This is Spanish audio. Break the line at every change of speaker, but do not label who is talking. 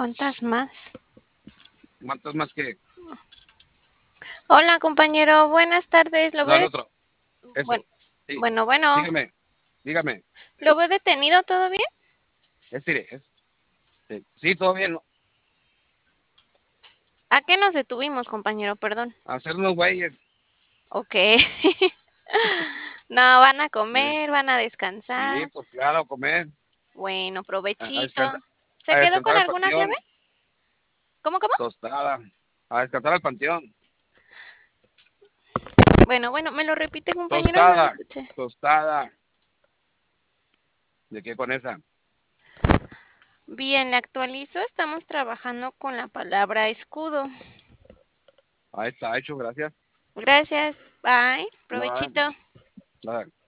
¿Cuántas más?
¿Cuántas más que?
Hola, compañero. Buenas tardes.
No, el otro.
Bueno,
Ese. Sí.
bueno.
Dígame, dígame.
¿Lo veo detenido? ¿Todo bien?
Sí, todo bien, ¿no?
¿A qué nos detuvimos, compañero? Perdón.
Hacernos güeyes.
Ok. No, van a
Sí,
comer, van a
sí,
descansar.
pues claro, comer.
Bueno,
A
provechito.
descansar,
¿Se
a
quedó con
descansar al
alguna clave?
panteón.
¿Cómo?
Tostada. A descansar al panteón.
Bueno, ¿me lo repite, compañero? No lo
Tostada.
escuché.
Tostada. ¿De qué con esa?
Bien, le actualizo. Estamos trabajando con la palabra escudo.
Ahí está hecho, gracias.
Gracias. Bye.
Nada,
Provechito.
nada.